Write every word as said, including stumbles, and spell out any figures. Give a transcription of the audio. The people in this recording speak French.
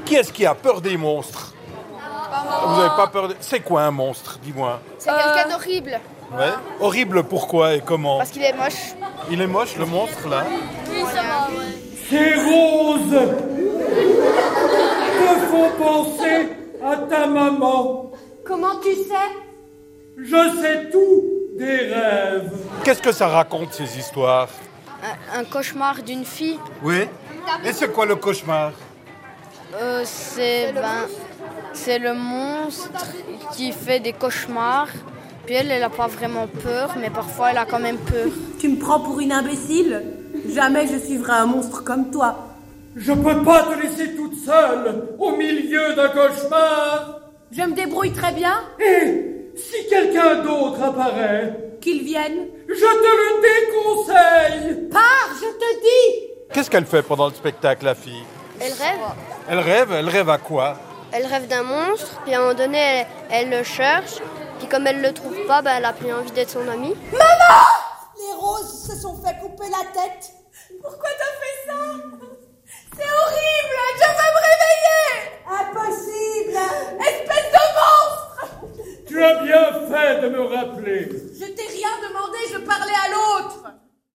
Qui est-ce qui a peur des monstres? Vous n'avez pas peur de... C'est quoi un monstre, dis-moi? C'est quelqu'un d'horrible. Ouais. Horrible, pourquoi et comment? Parce qu'il est moche. Il est moche, le monstre, là? Oui, ça va, ouais. Ces roses te font penser à ta maman. Comment tu sais? Je sais tout des rêves. Qu'est-ce que ça raconte, ces histoires? Un, un cauchemar d'une fille. Oui. Et c'est quoi le cauchemar? Euh, c'est ben, c'est le monstre qui fait des cauchemars. Puis elle, elle n'a pas vraiment peur, mais parfois elle a quand même peur. Tu me prends pour une imbécile? Jamais je suivrai un monstre comme toi. Je peux pas te laisser toute seule au milieu d'un cauchemar. Je me débrouille très bien. Et si quelqu'un d'autre apparaît, Qu'il vienne. je te le déconseille. Pars, je te dis. Qu'est-ce qu'elle fait pendant le spectacle, la fille? Elle rêve. Elle rêve? Elle rêve à quoi? Elle rêve d'un monstre, puis à un moment donné, elle, elle le cherche. Puis comme elle le trouve pas, ben, elle a plus envie d'être son amie. Maman! Les roses se sont fait couper la tête. Pourquoi t'as fait ça? C'est horrible. Je veux me réveiller. Impossible! Espèce de monstre. Tu as bien fait de me rappeler. Je t'ai rien demandé, je parlais à l'autre.